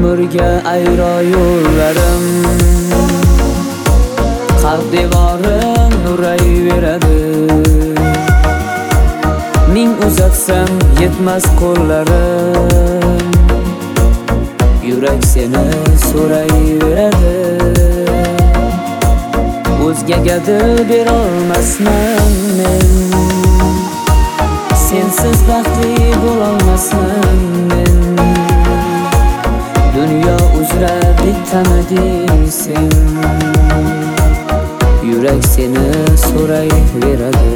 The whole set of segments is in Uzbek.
umrga ayro yo'llarim, qalb devorim nurayveradi. Ming uzatsam yetmas qo'llarim, yurak seni so'rayveradi. O'zgaga dil berolmasman men, sensiz baxtli bo'lolmasam men. Dunyo uzra bitamiding sen, yurak seni so'rayveradi.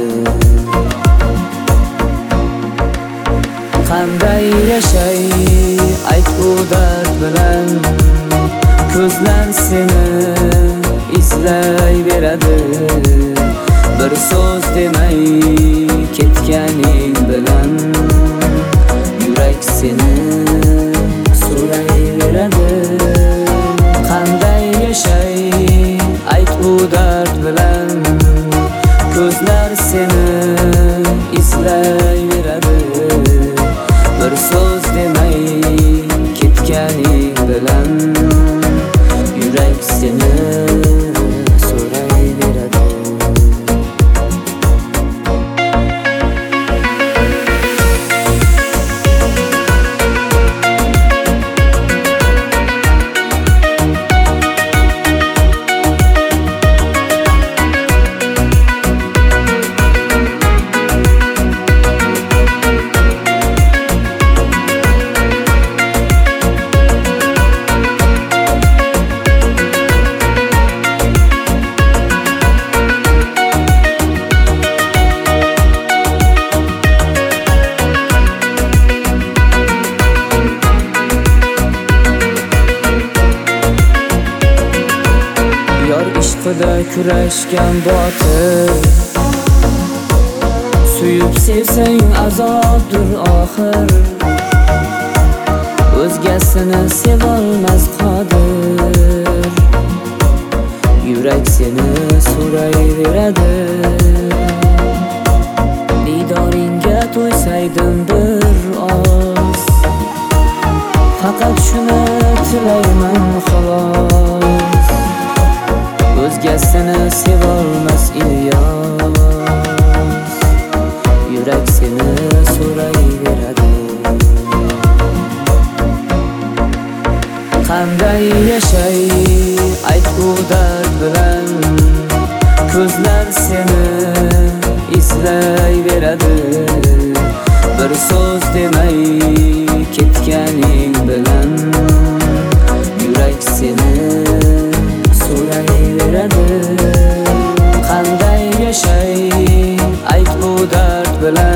Qanday yashay ayt bu dard bilan, ko'zlar seni izlayveradi. Bir so'z demay ketganing bilan, yurak seni so'rayveradi. Qanday yashay ayt bu dard bilan, ko'zlar seni izlayveradi. Bir so'z demay ketganing bilan, yurak seni so'rayveradi. Ishqida kurashgan botir, suyib sevsang azobdir oxir. O'zgasini sevolmas qodir, yurak seni so'rayveradi. Didoringga to'ysaydim bir oz, faqat shuni tilayman xolos. O'zgasini sevolmas Ilyos, yurak seni so'rayveradi. Qanday yashay ayt bu dard bilan, ko'zlar seni izlayveradi. Bir so'z demay ketganing bilan, yurak seni so'rayveradi. Qanday yashay ayt bu dard bilan,